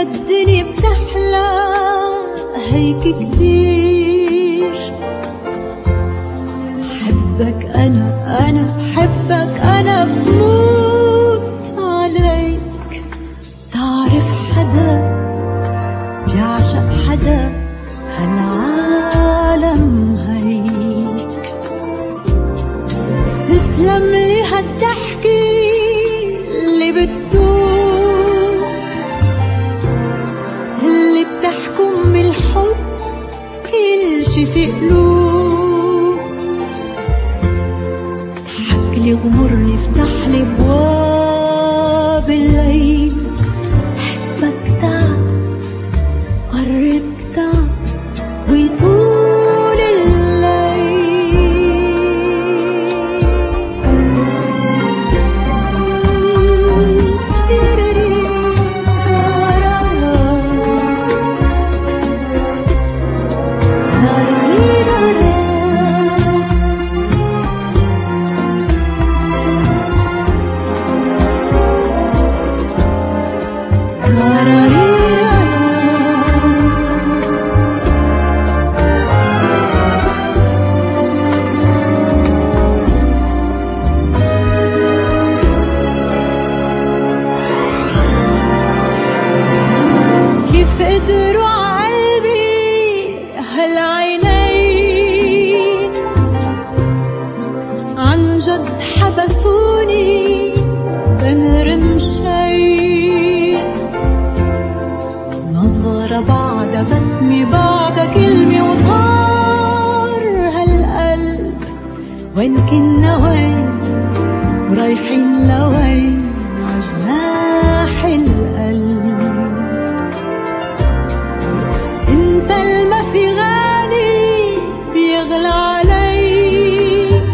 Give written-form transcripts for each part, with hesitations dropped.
هالدنيا بتحلى هيك كتير. بحبك أنا بحبك أنا بموت عليك. تعرف حدا بيعشق حدا هالعالم هيك. تسلم لي هالضحكة اللي بتدوم، اللي بتحكم بالحب كل شي في قلوب. ضحكلي غمرني افتحلي ابواب الليل. بحبك تعال قرب تعال ويطول الليل. قدروا عقلبي هالعينين، عن جد حبسوني بين رمشين. نظرة بعد بسمة بعد كلمة وطار هالقلب. وين كنا وين ورايحين لوين عجناح القلب. انت الما في غالي بيغلى عليك.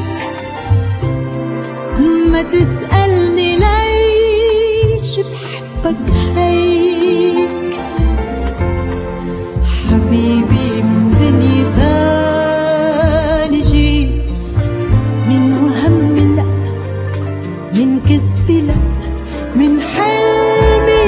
ما تسألني ليش بحبك هيك. حبيبي من دنيا تاني جيت، من وهم لا من كذب لا من حلمي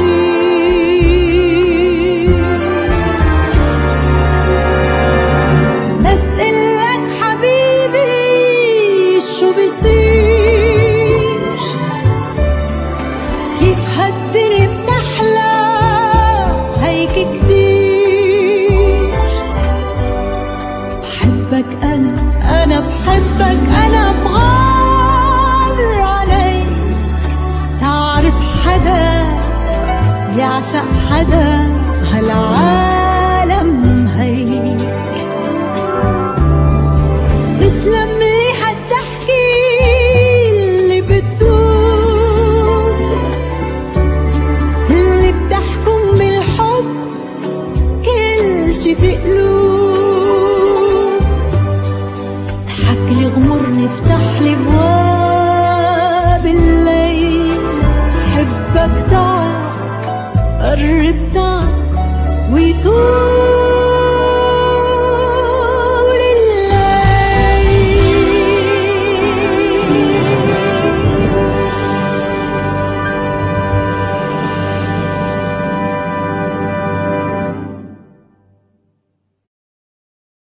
هالدنيا بتحلى هيك كتير. بحبك أنا بحبك أنا بغار عليك. تعرف حدا يعشق حدا هالعالم هيك. تسلم لي هالضحكة اللي بتدوم، اللي بتحكم بالحب كل شي في قلوب. ضحكلي غمرني افتحلي ابواب الليل. حبك تعال قرب تعال ويطول